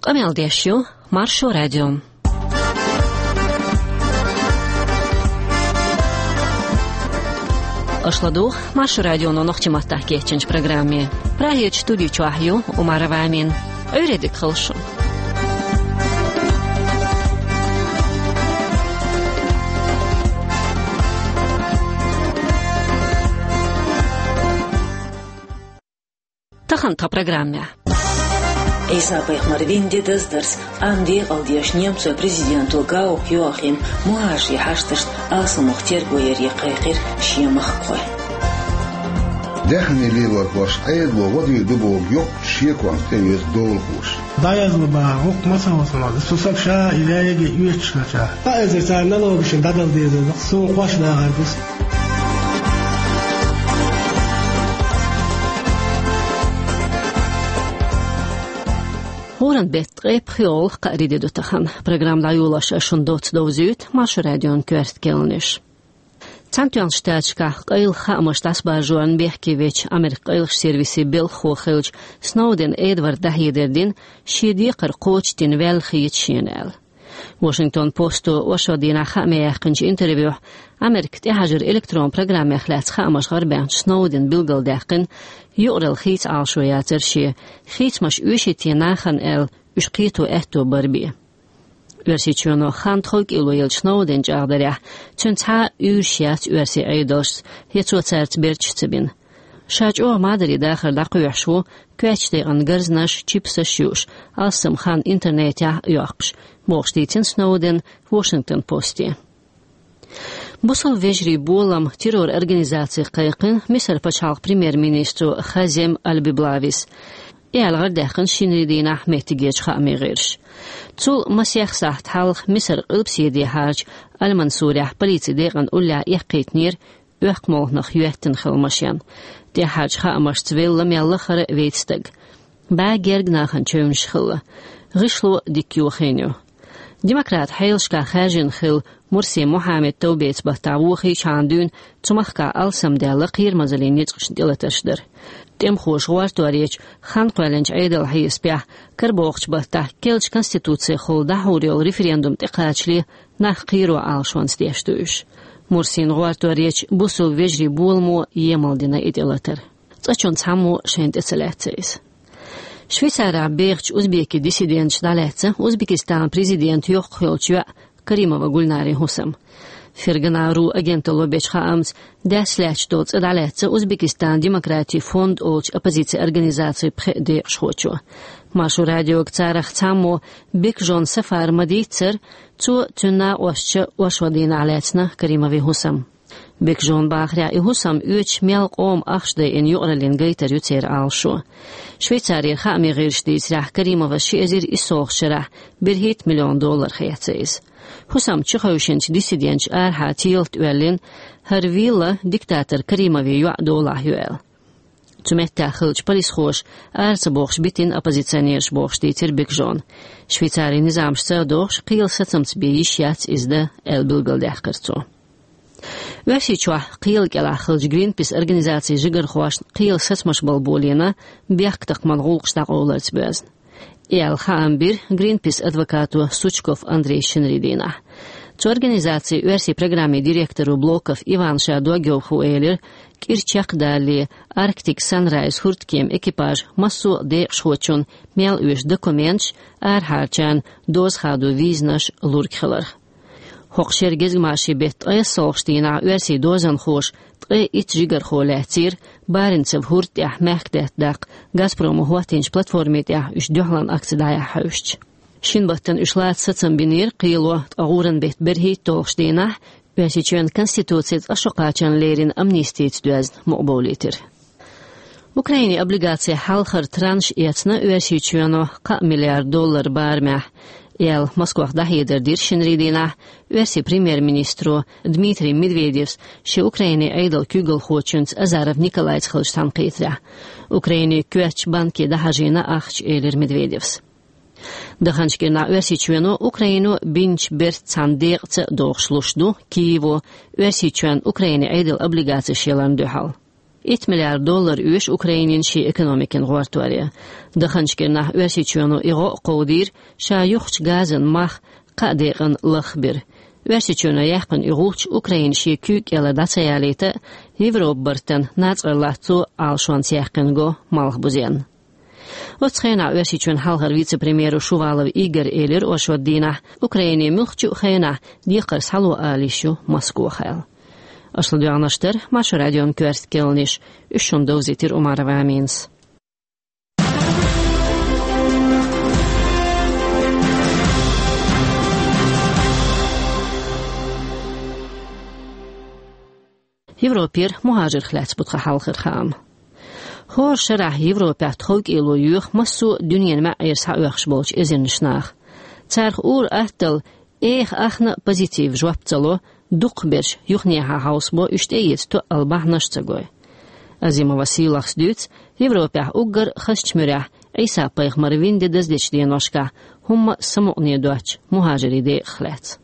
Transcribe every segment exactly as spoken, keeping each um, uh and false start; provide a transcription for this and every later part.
Amel-Diešju, Maršu Radio. Ашладух, Маршу Radio no нохтиматтах кетченч программе. Праеч студию чуахью, Умара Вамин. Öğredik kılışım. Тахан та программе. Исапайх Марвин дедыздырс, Анди алдияш немцу президенту Гау Йоахим Муаши хаштыш асымық тергойер еқайқир шиемақ қой. Дехни ливар баш айдло води дубол yok шиекван тевез долгуш. Dayazlı ba ok masa olsa susapşa ileriye üye çıkacak. Ta ezersen ne olmuşsun dadal diye de soğuk başla kardeş. Horan bettre priol qaride dutahan programda yolaş aşındot dovzut Maršu Radio kvert kelnish. Цантуан штачка qayl xamashtas bajuan Behkevich Amerik qayl servisi bel xoxilj Snowden Edward Dahiderdin shidi qarqochtin vel khiychinal. Washington Post وشودينا خامه قنج interview Amerik تهاجر elektron program اخلاص خامش غربان Snowden bilgal daqin يقرل خيت عاشوياتر شي خيت مش وشتي ناخن ال اشقيتو اتو بربي Versichono handhog iloyel Snowden jagdarya tünta ürşiyat ürsi aydosh hetsotsert berchtsbin. Shaj o madri dakhil daqyuhshu kachde angarznash chipsashush asım khan internetya yoqsh boxtitin Snowden Washington Posti. Busal vejri bolam terror organizatsiya qayqin misal pachal premier-ministru Khazem Al-Biblavis Eğer dağın şinridin Ahmet geç xamigirş. Tul masiyah saht halq Misr qılbsiydi harç Al-Mansuriyah polisi dağın ulla yaqitnir öqmolnaq yuettin xilmaşyan. De harç xamaş tvillam yallaxara veitstig. Ba gergnaxan çövünş xılı. Gışlu dikyuxenyo. Demokrat haylşka xajin xil Mursi Muhammed Tawbet bahtavuxi çandun çumaqqa alsam dalla qir mazalini çıxışdilatashdir. Tem xoş wartoriç xan qalanç aydal hayspah karboqch bahta kelch konstitutsiya xolda huriyol referendum tiqachli nax qiro alshons deshtush. Mursin wartoriç busul vejri bulmu yemaldina idelatar. Tsachon samu shent esalatsiz. Швейцария бегч узбеки диссидент далеца Узбекистан президент Йоххилчва Каримова Гульнари Хусам. Ферганару агента Лобечха Амс даслач доц далеца Узбекистан демократии фонд олч оппозиция организации пхеде шхочу. Маршу радио кцарах цамо бекжон сафар мадицер цу тюна осча ошвадин алецна Каримови Хусам. Bekjon Bahria i Husam üç melk om axşda in yuqralin gaytar yutser alşu. Şveytsariya xamirishdi Sirah Karimova şezir isoq şirah bir milyon dollar xayatsiz. Husam çıxavşinç dissidentç arha tilt ölin harvilla diktator Karimovi yuqdolah yuel. Tümetta xilç polis xoş arsa box bitin opozitsionerş box ditir Bekjon. Şveytsariya nizamş savdox qiyl satsamts beyişyats izda el bilgal daqirtso. Васичва қиыл келахылж Greenpeace организации жигар хуаш қиыл сатмаш балболина бяқтақ манғулқштақ оларц бәзн. Эл хаамбир Greenpeace адвокату Сучков Андрей Шинридина. Цу организации версии программы директору блоков Иван Шадогев хуэлер кирчақ дали Arctic Sunrise хурткем экипаж массу де шхочун мел үш документш архарчан дозхаду визнаш луркхылар. Hoqşer gezgmaşi bet ay soğuşdina versi dozan xoş tqe it jigar xolatsir barintsev hurt ya mehkdet daq Gazprom hotinch platformet ya üç dohlan aksidaya hawşch. Shin battan üçlat satsam binir qilo tağuran bet berhit toğuşdina versi çön konstitutsiyat aşoqaçanlerin amnistiyat döz muqbolitir. Ukrayna obligatsiya halxar tranş etsna versi çöno qa milyar dollar barmah. El Moskvah dahiderdir Shinridina versi premier-ministru Dmitri Medvedevs she Ukrayna aydal kügel xochunts Azarov Nikolaits xilshtan qitra. Ukrayna köç banki dahajina axch elir Medvedevs. Dahanchkirna versi chveno Ukrayno binch bert sandeqts doxshlushdu Kiyevo versi chven Ukrayna aydal obligatsiya shelan dohal. eight milyar dollar üç Ukraynin şi ekonomikin gortuarya. Daxançkerna versiçyonu igo qowdir şa yuxç gazın mah qadeqan laxbir. Versiçyonu yaxın iğuç Ukrayin şi kük yala datsayalita Evropbartan natsarlatsu alşvans yaxıngo malxbuzen. Otsxena versiçyon halgar vice-premieru Şuvalov Igor Elir oşvaddina Ukrayni mülkçu xeyna diqar salu alishu Moskva xayl. Aşladıyanıştır, Maşu Radyon Kverst Kelniş, üçüncü dozitir Umarova Minsk. Европер muhacir xlats butxa halqir xam. Hor şarah Европа txog ilu yuq masu dünyen ma'ir sa'uaqsh bolch ezinnishnaq. Tsarx ur ahtal eich achna pozitiv jwaptsalo duqbersh yuqneha hausbo üsteyit to albahnashtagoy. Azima Vasilach stuts Европа uggar khashchmurah Isa payg'mar vinde dazdechdenoshka humma samuqnedoch muhajiri de xlats.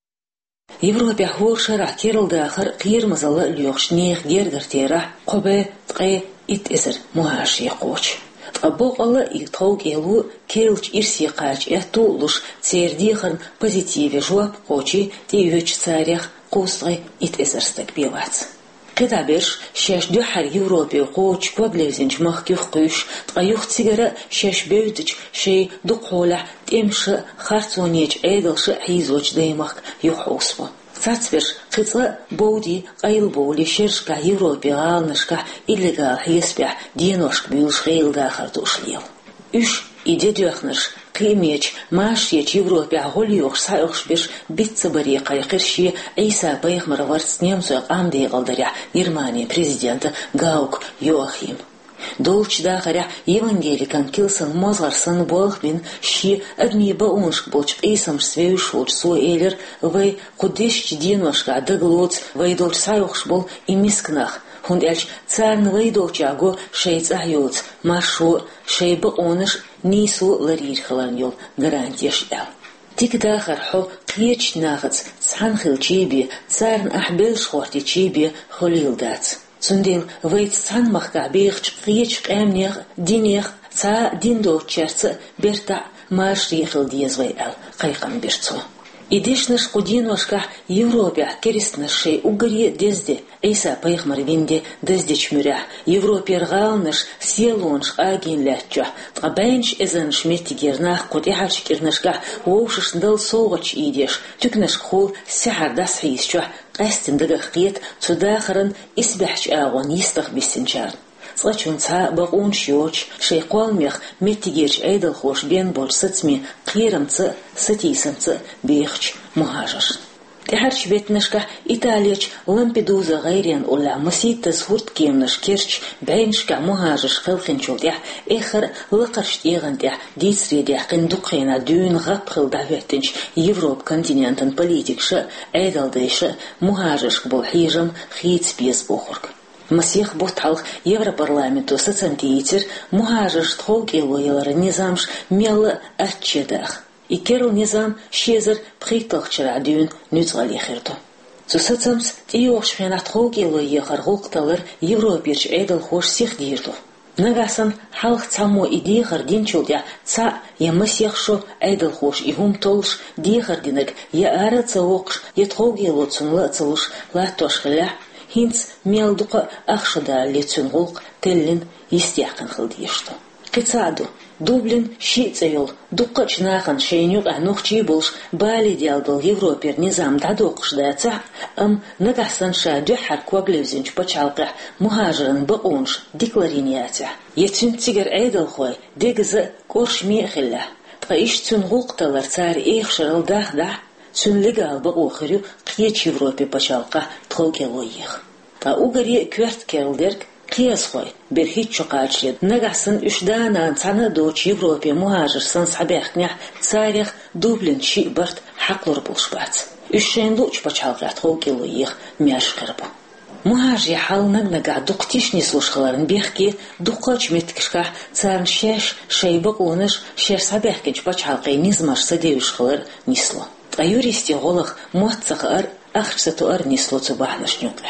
Европа хоршара керылда ахыр қиырмызалы люқшнех гергертера қобе тқе ит эсер муаши қоч. Тқабоқалы итқаук елу керылч ирси қач этулуш цердихан позитиве жуап қочи тейвеч царях қосғай ит эсер стак белац. Қидаберш шеш дюхар Европе қоч поблезинч махкюх қыш тқаюх цигара шеш беудич шей дуқола темши харцонеч эдалши хизоч деймах юхоспо. Цацверш қица боуди қайл боули шершка Европе алнышка иллегал хеспя деношк бюлш хейлда хартушлел. Үш иде дюхныш Кимеч, Машьеч, Европе, Аголиох, Сайохшбеш, Битцебари, Кайхерши, Иса, Пайхмар, Варц, Немцу, Амдей, Галдаря, Германия, президента, Гаук, Йоахим. Долч дахаря, Евангеликан, Килсон, Мозгарсон, Болхбин, Щи, Адми, Бауншк, Болч, Исам, Свеюшуч, Суэлер, Вэй, Кудещ, Диношка, Даглоц, Вайдолч, Сайохшбол и Мискнах. Хунд эльч царн вейдолчаго шейц ахьоц, маршо, шейба оныш, нису ларир халаньол, гарантияш эл. Тик дахар хо қиеч нахац, цанхил чеби, царн ахбел шхорти чеби, холил дац. Цундил вейц цан махка бейхч қиеч қэмнех, динех, ца диндолчерца, берта марш рихил диезвай эл, қайқан берцо. Идешнаш кудиношка Европе керестнашей угари дезде, Иса Пайхмар винде дезде чмюря, Европе ргалнаш селонш агин ляча, тгабэнш эзэн шметигернах кудихач кернашка оушиш дал согач идеш, тюкнаш хол сяхар дас хисча, қастин дагах қиет цудахаран исбяхч агон истах бисенчар. Слачун ца багун щёч, шейқуалмех метигерч айдал хош бен боль сыцми, қирамцы, сатисанцы, бейхч, мухажаш. Техарч бетнашка Италияч Лампедуза гайрен ула маситас хурт кемнаш керч бэйншка мухажаш хылхинчулдя, эхар лықарш егандя, дисредя қиндуқина дюн ғапқыл даветтинч Европ континентын политикші, айдалдайшы мухажаш бұл хижам хиц без бохург. Масих Буталх Европарламенту сацантиитер мухажаш тхолк илуелары низамш мелы атчедах. И керл низам шезер приталхчара дюн нюцгали хирду. Сусацамс тиохш фенат тхолк илуехар гулкталыр Европерч эдал хош сих дирду. Нагасан халх цамо и дихар динчулдя ца я масихшо эдал хош и хум толш дихар динек я ара цаокш я тхолк илуцунла цалуш латош хля. Хинц мелдука ахшада лицунгулк теллин истяхын хылдиешто. Кицаду Дублин шицейл дукач нахан шейнюк анухчи булш бали диалдал Европер низам дадокшдаца ам нагасанша дюхар кваглевзинч почалка мухажиран баунш деклариниятя. Ецин цигер эйдал хой дегзы корш мехилля. Тгаиш цунгулкталар цар эйхшарал дахда Сүнлега алба охырю қиеч Европе почалка тхолгелоих. Та угари кверт келдерг қияс хой берхит чоқачлет нагасын үшданан цана доч Европе мухажирсан сабяхня царях Дублин ши барт хақлор булшбац. Үшшен луч почалка тхолгелоих мяш қырбу. Мухажи халнаг нага дуқтиш нислушхаларын бехки дуқач меткишка царн шеш шейбак оныш шер сабяхкенч почалкай низмаш садеюшхалар нисло. А юристи голых моцах ар ахсату ар нисло цубахнаш нюкля.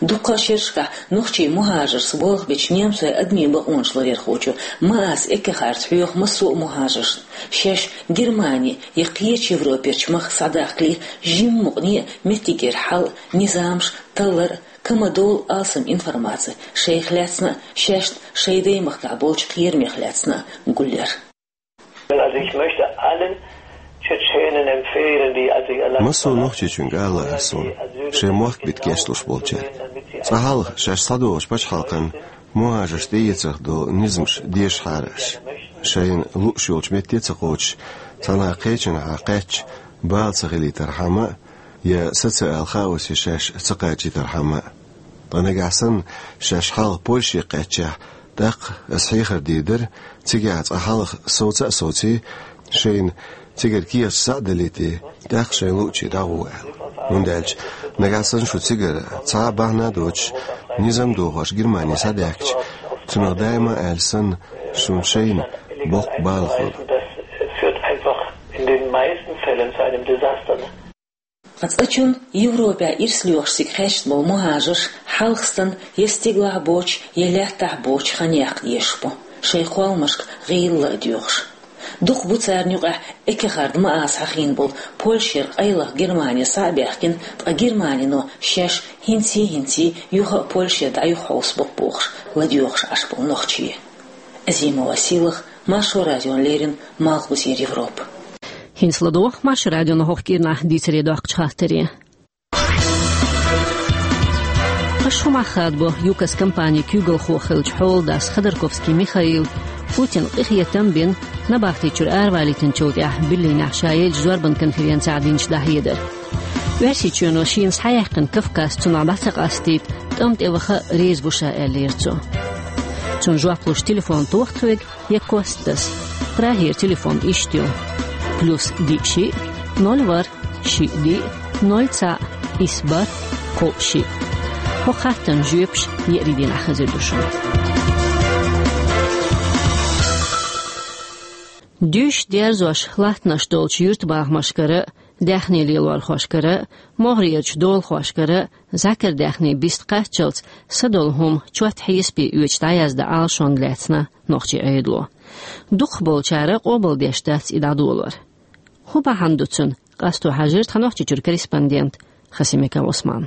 Дука шершка нухчи мухажир сболх бич немцы адми ба оншло верхочу. Маас экехарт хюх масу мухажир. Шеш Германия якиеч Европе чмах садахли жиммуни метигер хал низамш талар камадол алсам информация. Шейхляцна шешт шейдей махкаболч кирмехляцна гуллер. Also ich möchte allen Tschetschenen empfehlen, die also ihr Land Масу нохчи чунгала асон. Шемох биткешлуш болча. Цахал шаш садош бачхалкан муажаш дейцах до низмш деш хараш. Шайн лушулч метецахоч цана қечин ақач баалцахили тархама я саца алхаус шаш цақачи тархама. Танагасан шаш хал польши қача دق أصحيح الديدر تيجات أحلق صوت صوتي شين تيجر كي السعدلتي دق شين لوتشي دعوة مندلج نجاسن شو تيجر تعبنا دوتش نظام دوغاش جرماني صدقش تنو دائما ألسن شون شين بق بالخل. Ацачун Европа ирслюхсик хэштмол мухажир халхстан естигла боч елятах боч ханяк ешпо шейхвалмашк гыйла дюхш дух буцарнюга экехард маас хахин бол Польшер айлах Германия сабяхкин а Германино шеш хинси хинси юха Польша да юхос бокбохш ладюхш ашпол нохчи Азима Василах Машу Радион Лерин Малхус Европа Хинсладох Маш радио на хохкирна дицередох чхатери. Ашума хадбо юкас компания Кюгл хохилч холдас Ходорковский Михаил Путин ихьетам бин набахти чур арвалитин чулдя биллина шайл жорбан конференция адинч дахидер. Верси чуно шин саяхкан Кавказ тунабасак астип тамт эваха резбуша элирцо. Чун жуаплуш телефон тухтвег якостас. Прахир телефон иштю. Плюс дикши ноль вар ши ди ноль ца исбар коши. Хохаттан жюпш еридин ахазедушун. Düş derzoş latnaş dolç yurtbağ maşkarı, dəxni lilwar xoşkarı, moğriyaç dol xoşkarı, zakir dəxni bist qaçılç, sadol hum çuat hisbi üç dayazda alşon letsna noxçi öydlu. Duq bolçarı qobol deştats idadu olur. Huba handucun, qastu hajir tanoxçi çür korrespondent Xasimeka Osman.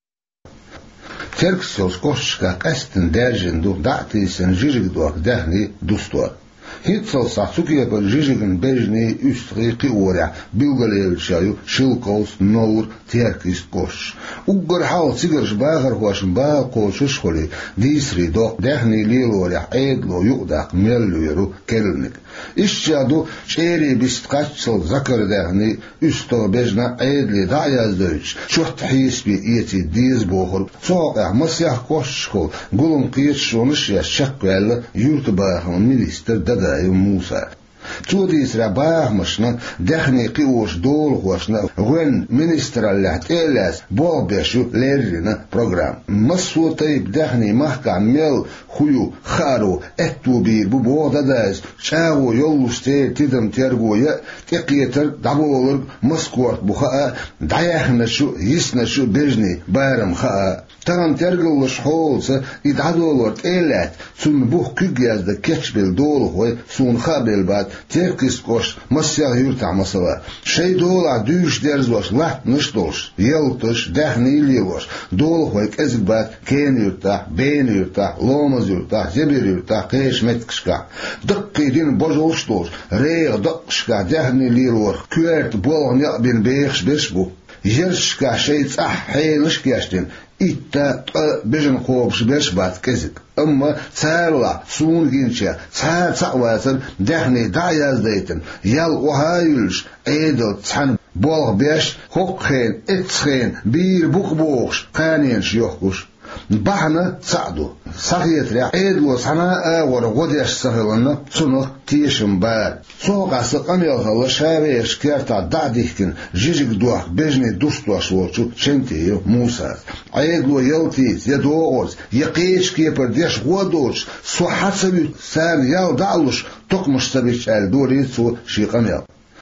Terksos koşka qastin derjin du da'tisin jijig duak dəxni dustor. Hitzel satsukje per Žižigin bežni üstri ora Bilgalevčaju Šilkovs Nour Terkis koš. Ugar hal cigarš bagar hošn ba košuškoli disri do dehni lilorja edlo judak mellujeru kelnik. İşçadu çeri bistkaçsıl zakar dehni üsto bežna edli dayazdöç. Şuht hisbi iyeti diz bohur. Soğuk masyah koşkol gulun qiyetşonuş ya şakvel yurtbağın minister dada Musa. Tudis rabah mashna dehni qiwosh dol hoshna wen minister Allah telas bolbeshu lerina program. Masu tayib dehni mahkam mel huyu kharu etubir bu bodadaz chawo yoluste tidam tergoya teqieter dabolur maskort buha dayahna shu yisna shu bejni bayram kha Taran tergulluş holsa idadolor elat sun buh kügyazda keçbel dolu hoy sun khabel bat terkis koş masyah yurta masala şey dola düş derzos lat nıştoş yeltoş dehni livoş dolu hoy kezbat ken yurta ben yurta lomaz yurta zebir yurta keşmet kışka dıkkidin bozulştoş re dıkkışka dehni liror küert bolon bin beş beş bu yerşka şey tsah heyniş geçtin İtta bejin xo'bsh besh bat kezik. Amma tsarla sun gincha tsar tsawasın dehni dayazdaytin. Yal ohayulsh edel tsan bolg besh hokhen etchen bir bukbox qaninsh yoxkush. Bahna tsadu. Sahiyetri edlo sana awar godiyash sahilana tsunuq tishim bar. Soqası qamyalgala shavesh kerta dadihkin jijig duaq bejni dustosh wolchu chentiyo Musa. Edlo yeltis yedoors yaqish keper desh godosh suhatsabi san yal dalush toqmush sabich al doritsu shiqamyal.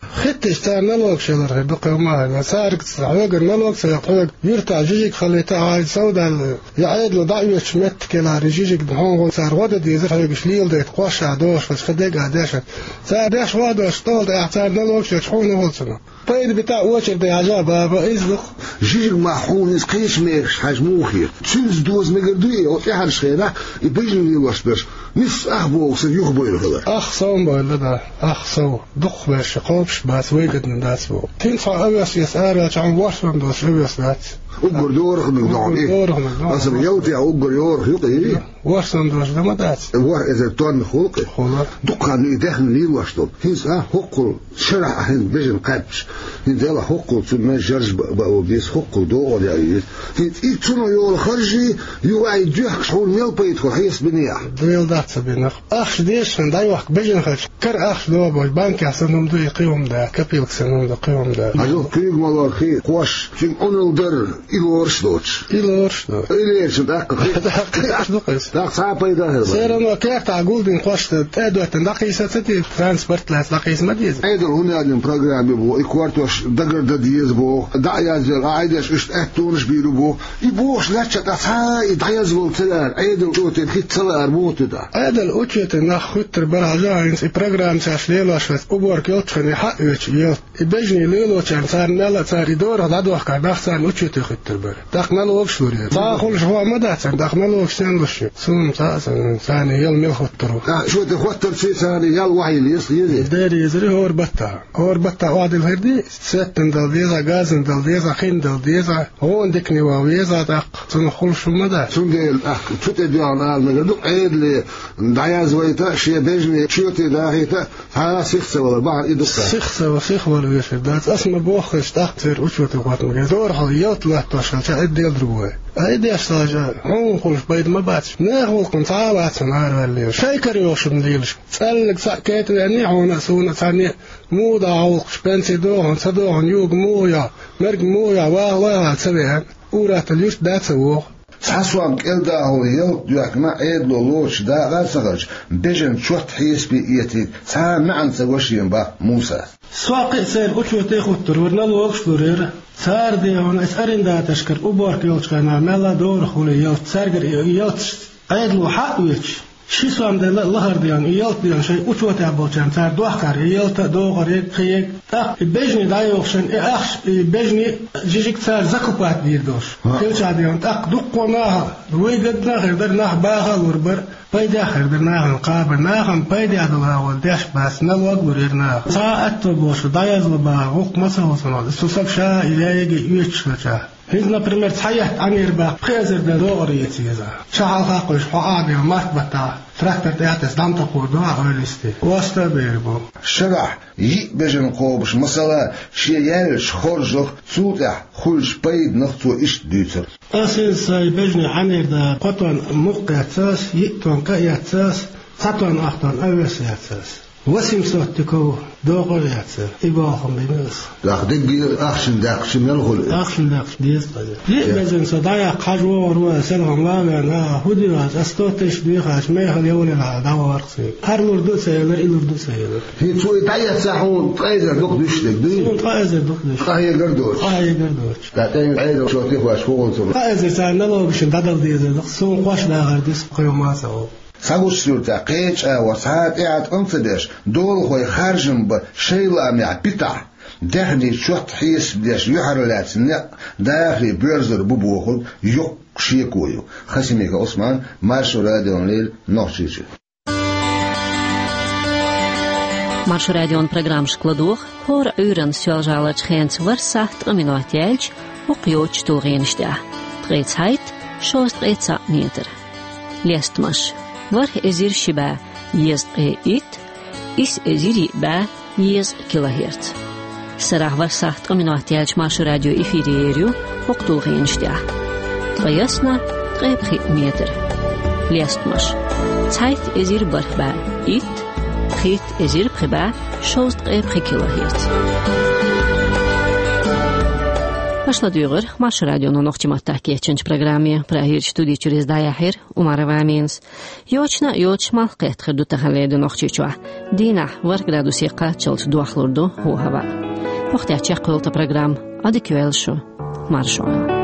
خدتش تاع نلوك شلر بقى ما سارك عوجر نلوك سيقعد يرتع جيجك خليته عايد سودا يعيد له ضعيف شمت كلا رجيجك دهون صار ودد يزرع يشليل ده يتقوش عدوش بس خدق عداش صار داش وادوش طول ده اعتار نلوك شحون هولسنا طيب بتاع وشر ده عجاب بابا ازلق جيجك محون اسقيش ميرش حاج موخي تشنز دوز مقردوي وتحر شخيرة يبيجن يلوش بش نص اخبو سيوخ بويل كده اخ صوم بويل اخ صو دخ باش قوبش بس ويقد من داس بو تنفع أبيس يسأل عن واشن دوس أبيس نات أقول دورك مقدام إيه أصل يوتي أقول يور يقي واشن دوس ده ما داس وار إذا تون خلقي دق عن إدخل لي واشتون هيز آه حقل شرع هن بيجن قبش هيز يلا حقل ثم جرج بقوا بيس حقل دور يعني هيز إيتونو يول خرجي يوعي جيح شحون ميل بيدخل هيس بنيح ديل دات بينك أخش ديش نداي وقت بيجن خرج كر أخش دوا باي بانك يحسنهم دو يقيهم ده كبي بكسنهم ده قيهم ده أجل كيق مالار خي قوش شين أنل در إلورش دوش إلورش دوش إلورش داق داق دوقس داق صعب يدهر سيرنا كيف تعقول دين قوش تأدو تندقي ستي ترانسبورت لاس دقيس مديز أيضا هنا عندنا برنامج بو إكوارتوش دقر دديز بو دعيازل عايدش إشت أهتونش بيرو بو يبوش لاتشة أصحاي دعيازل تلار أيضا أوتين خيط تلار موت ده أيضا أوتين ناخد تربرع جاينس برنامج ساشليلو شوس أبور كيلتشني حقيقي يلت بيجني ليلو كان صار نلا صار يدور هذا دوخ كان دخل أوتين خيط تربر دخلنا له وبشوري صاخل شو ما ده كان دخلنا له وشين وش سون سان ثاني يل ميل خطرو شو تخطر في ثاني يل وعي اللي يصير داري يزري هو ربطة هو ربطة وعد الهردي ستن دل ديزا غازن دل ديزا خين دل ديزا هون دكني وويزا دق سون خل شو ما ده سون ديل أخ شو تدي عن عالم قدوم عيد لي دعياز ويتا شيء بيجني شو تدا هيتا ها سيخسة ولا بعض إيدك سيخسة وسيخ ولا ويش ده اسمه بوخش تحتر وشو تقعد مجا دور حيات لا تشل شاد ديل دروه هيدي أشتاج هون خلش بيد ما باتش ناخذ كنت عابات سنار ولا شيء كريوش مديلش سألك سأكيت يعني هون سون ثاني مو دعوق شبنسي دوهن صدوهن يوج مويا مرج مويا واه واه تسويها ورات اليوش ده تسوه سحسوام كيلدا هو يوت دوك ما عيد لولوش دا غاسغج بيجن شوت حيس بيئتي سا معن سوشين با موسى سواقي سير وشو تاخد ترورنا لوكش ترير سار دي هون اسأرين دا تشكر أبور كيوش كان ملا دور خولي يوت سارجر يوت عيد لو حق ويش شو سوام ده لهر ديان يالت ديان شيء وشو تعبوتشان صار دوخر يالت دوغر خيك تا بيجني دايوخشن اخش بيجني جيجك صار زكوبات ديردوش كل شيء ديان تاق دقناها ويقدنا غيرنا باها وربر بايدا خيرنا قابل ناهم بايدا دلا وداش بس نلوق وريرنا ساعت بوش دايز لبا وق مسا وصنا سوسب شا الى يچشا هيز например صحيح أمير با خيزر ده دور يتيزا شعال خاقش حقادي ومات بتا تراكتر تياتس دام تقور دوا غيرستي واستا بيربو شرع يي بجن قوبش مثلا شي يالش خرجخ سوتح خلش بيد نختو إش ديتر أسيس ساي بجني أمير ده قطن مقيتساس يئتون كأياتساس ساتون أختون أويسياتساس وسيم صوتكو دوغر ياتسر إباهم بناس لأخدق أخشن داخشن يلغل أخشن داخش ديس قدر ليه بزن صدايا قجوا روا سلهم لاغانا هودي واس أستوتش ديخاش ميخل يولي العداوة ورقسي هر لردو سيلر إلردو سيلر هي توي تعيا ساحون تقايزر دوك دشتك دي تقايزر دوك دشتك قايا قردوش قايا قردوش تعتين عيدا وشوتيخ واشفوغن سر قايزر ساعنا لو بشن دادل ديزر سون قواش لاغر ديس قيوماسا ساوش سورتا قيش وساعات قاعد انفدش دول خوي خارجن بشيلا مع بتاع داخلي شوت حيس بداش يحرلات نق داخلي بيرزر ببوخل يق شيكويو خسميك عثمان مارشو راديون ليل نوشيشي Марш радион программ шкладух хор uren сёлжалач хэнц варсахт аминуатяльч уқьёч тугенштя. Трэцайт шост эца метр. Лестмаш вар эзир шиба ез э ит ис эзири ба ез килогерц. Сарах варсахт аминуатяльч марш радио эфириерю уқтугенштя. Трэясна трэпхи метр. Лестмаш цайт эзир барба ит خيت ازير بخبا شوست قيب خي كيلوهرتز Пошла дюгер, Маша радиону ногчиматта кетченч программе, прахир студии через даяхир, умарова минс. Йочна йоч малкет хердута халеду ногчичуа. Дина, вар градусиqa чалт дуахлурду хуhava. Вахтя чак кылта программ, ади кюэлшу, маршуа.